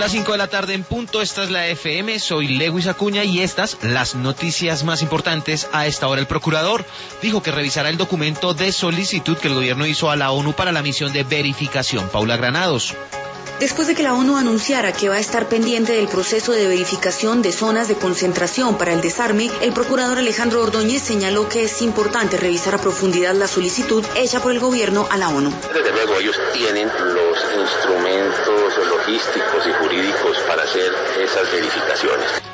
las 5 de la tarde en punto, esta es la FM, soy Lewis Acuña y estas las noticias más importantes a esta hora. El procurador dijo que revisará el documento de solicitud que el gobierno hizo a la ONU para la misión de verificación. Paula Granados. Después de que la ONU anunciara que va a estar pendiente del proceso de verificación de zonas de concentración para el desarme, el procurador Alejandro Ordóñez señaló que es importante revisar a profundidad la solicitud hecha por el gobierno a la ONU. Desde luego ellos tienen los instrumentos logísticos y jurídicos para hacer esas verificaciones.